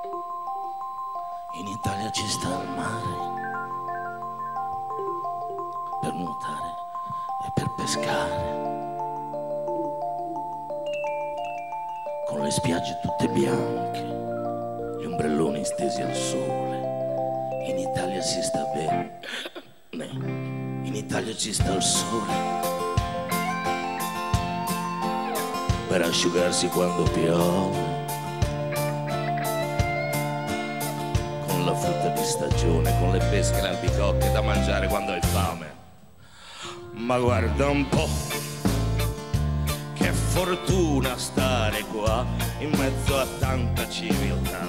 In Italia ci sta il mare per nuotare e per pescare, con le spiagge tutte bianche, gli ombrelloni stesi al sole. In Italia si sta bene, in Italia ci sta il sole per asciugarsi quando piove, con la frutta di stagione, con le pesche e le albicocche da mangiare quando hai fame. Ma guarda un po', che fortuna stare qua in mezzo a tanta civiltà.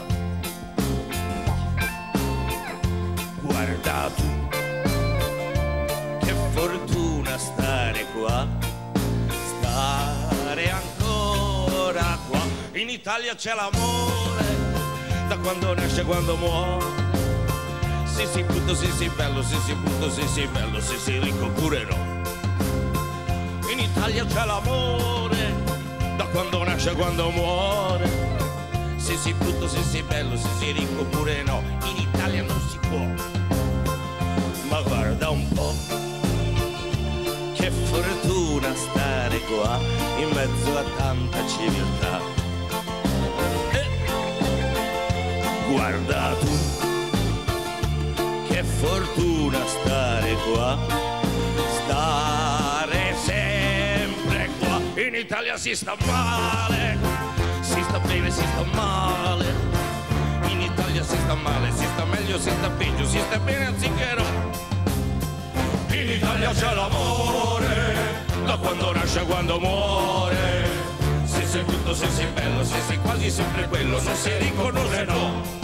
Guarda tu, che fortuna stare qua, stare ancora qua. In Italia c'è l'amore, da quando nasce, quando muore. Sì sì brutto, sì sì bello, sì sì brutto, sì sì bello, sì sì ricco pure no. In Italia c'è l'amore, da quando nasce, quando muore. Sì sì brutto, sì sì bello, sì sì ricco pure no. In Italia non si può. Ma guarda un po', che fortuna stare qua in mezzo a tanta civiltà. Guarda tu, che fortuna stare qua, stare sempre qua. In Italia si sta male, si sta bene, si sta male. In Italia si sta male, si sta meglio, si sta peggio, si sta bene anziché no. In Italia c'è l'amore, da quando nasce a quando muore. Se sei brutto, se sei bello, se sei quasi sempre quello, se sei ricco non è no.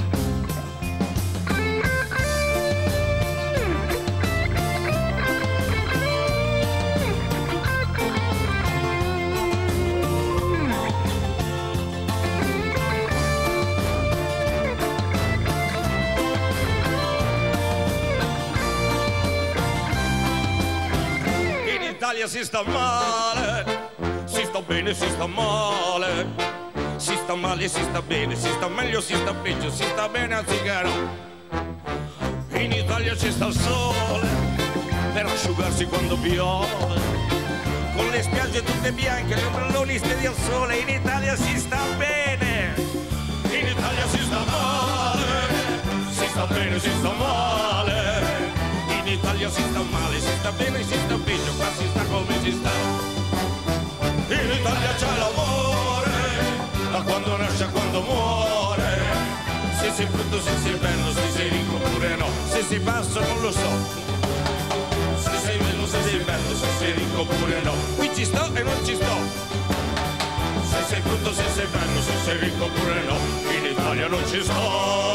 In Italia si sta male, si sta bene, si sta male, si sta male, si sta bene, si sta meglio, si sta peggio, si sta bene anziché no. In Italia ci sta il sole per asciugarsi quando piove, con le spiagge tutte bianche, gli ombrelloni stesi al sole. In Italia si sta bene, in Italia si sta male, si sta bene, si sta male. In Italia si sta male, si sta bene, si sta peggio, qua si sta come si sta. In Italia c'è l'amore, da quando nasce a quando muore. Se sei brutto, se sei bello, se sei ricco pure no. Se sei basso non lo so, se sei bello, se sei bello, se sei ricco pure no. Qui ci sto e non ci sto, se sei brutto, se sei bello, se sei ricco pure no. In Italia non ci sto.